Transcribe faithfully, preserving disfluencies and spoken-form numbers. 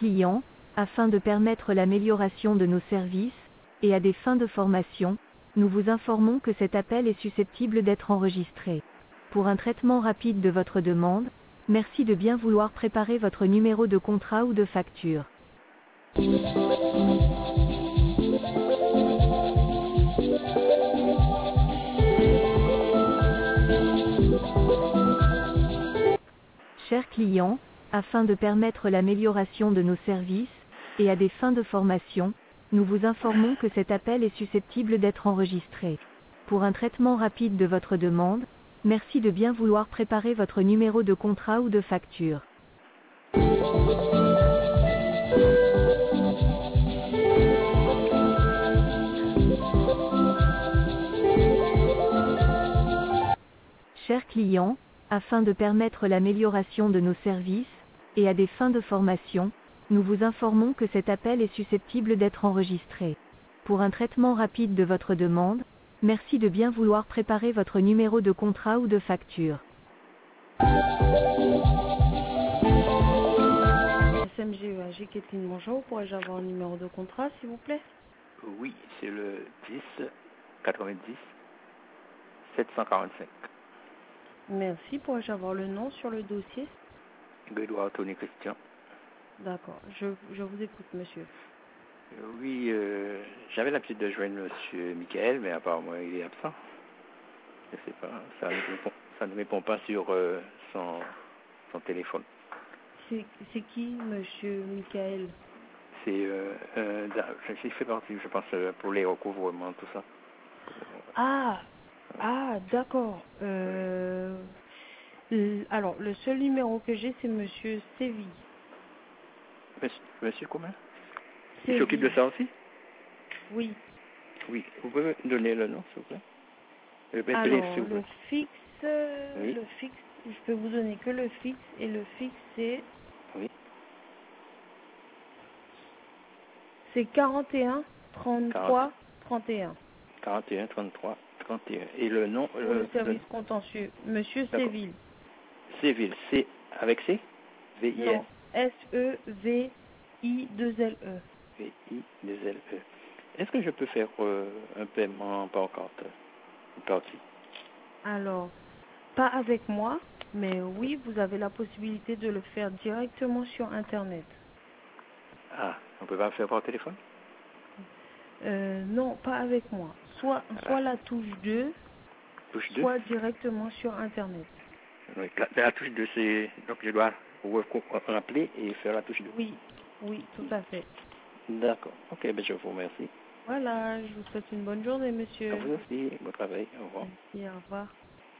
clients, afin de permettre l'amélioration de nos services, et à des fins de formation, nous vous informons que cet appel est susceptible d'être enregistré. Pour un traitement rapide de votre demande, merci de bien vouloir préparer votre numéro de contrat ou de facture. Chers clients, afin de permettre l'amélioration de nos services, et à des fins de formation, nous vous informons que cet appel est susceptible d'être enregistré. Pour un traitement rapide de votre demande, merci de bien vouloir préparer votre numéro de contrat ou de facture. Chers clients, afin de permettre l'amélioration de nos services, et à des fins de formation, nous vous informons que cet appel est susceptible d'être enregistré. Pour un traitement rapide de votre demande, merci de bien vouloir préparer votre numéro de contrat ou de facture. S M G E A G Kathleen, bonjour. Pourrais-je avoir un numéro de contrat, s'il vous plaît? Oui, c'est le dix quatre-vingt-dix sept cent quarante-cinq. Merci. Pourrais-je avoir le nom sur le dossier? Grégoire Tony Christian. D'accord. Je, je vous écoute, monsieur. Euh, oui, euh, j'avais l'habitude de joindre monsieur Michael, mais apparemment il est absent. Je sais pas, ça ne répond, ça ne répond pas sur euh, son, son téléphone. C'est c'est qui, monsieur Michael? C'est, euh, euh, je fait partie, je pense, euh, pour les recouvrements, tout ça. Ah, ah, d'accord. Euh, l- alors, le seul numéro que j'ai, c'est monsieur Séville. Monsieur, monsieur comment? Il Séville. s'occupe de ça aussi? Oui. Oui. Vous pouvez me donner le nom, s'il vous plaît? Le Alors, s'il vous le plaît. fixe, euh, Oui. le fixe, je peux vous donner que le fixe, et le fixe, c'est Oui. c'est quarante et un trente-trois trente et un. quarante et un trente-trois trente et un. Et le nom? Pour Euh, le service contentieux, monsieur D'accord. Séville. Séville, C avec C? V I S? Non, S E V I deux L E. V I deux L E. Est-ce que je peux faire euh, un paiement par carte? Une partie? Alors, pas avec moi, mais oui, vous avez la possibilité de le faire directement sur Internet. Ah, on peut pas le faire par téléphone? Euh, non, pas avec moi. Soit, soit Ah, la touche deux, touche deux? soit directement sur Internet. Oui, la, la touche deux, c'est... Donc je dois recou- rappeler et faire la touche deux. Oui, oui, tout à fait. D'accord. Ok, ben je vous remercie. Voilà, je vous souhaite une bonne journée, À monsieur. vous aussi, bon travail. Au revoir. Merci, au revoir.